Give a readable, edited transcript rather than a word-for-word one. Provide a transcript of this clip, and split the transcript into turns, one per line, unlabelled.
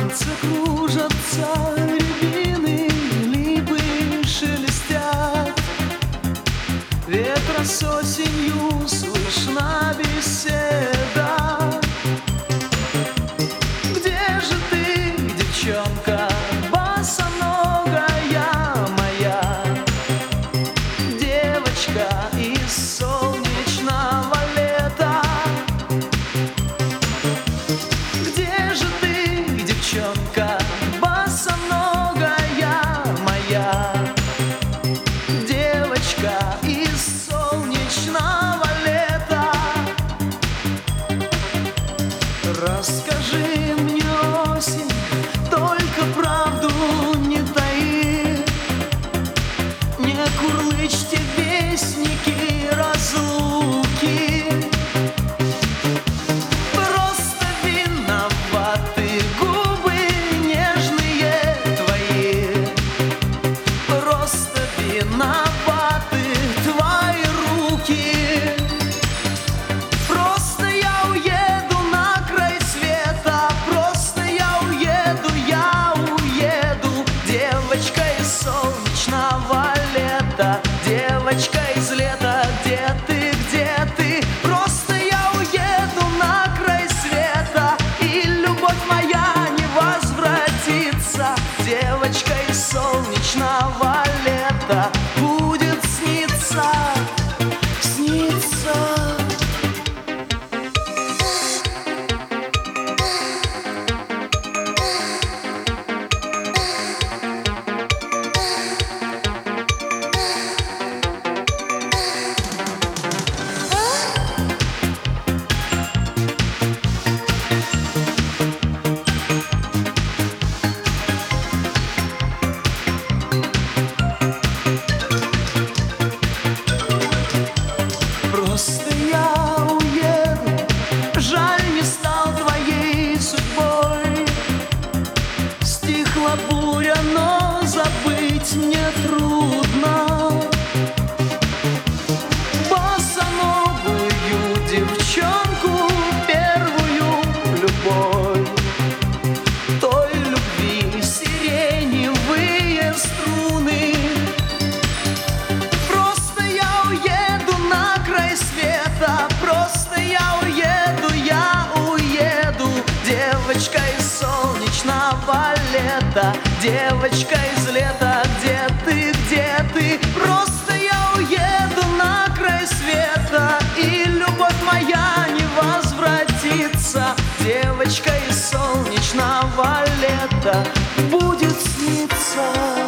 Танцы кружатся, рябины, липы шелестят. Ветра с осенью слышна беседа. Где же ты, девчонка, босоногая моя, девочка из солнечного лета? Где же ты, девчонка, босоногая моя, девочка из солнечного лета? Расскажи мне, осень, только правду не таи, не курлычьте, вестники разлуки. Просто виноваты губы нежные твои, просто виноваты твои руки. Просто я уеду на край света, просто я уеду, девочка из солнечного лета, девочка из лета. Где ты, где ты? Просто я уеду на край света, и любовь моя не возвратится. Девочка из солнечного лета будет сниться, сниться. Просто я уеду, жаль, не стал твоей судьбой. Стихла буря, но забыть мне трудно босоногую девчонку, первую любовь. Той любви сиреневые струны. Просто я уеду на край света, просто я уеду, девочка из солнечного лета, девочка из лета. Где ты, где ты? Просто я уеду на край света, и любовь моя не возвратится. Девочка из солнечного лета будет сниться.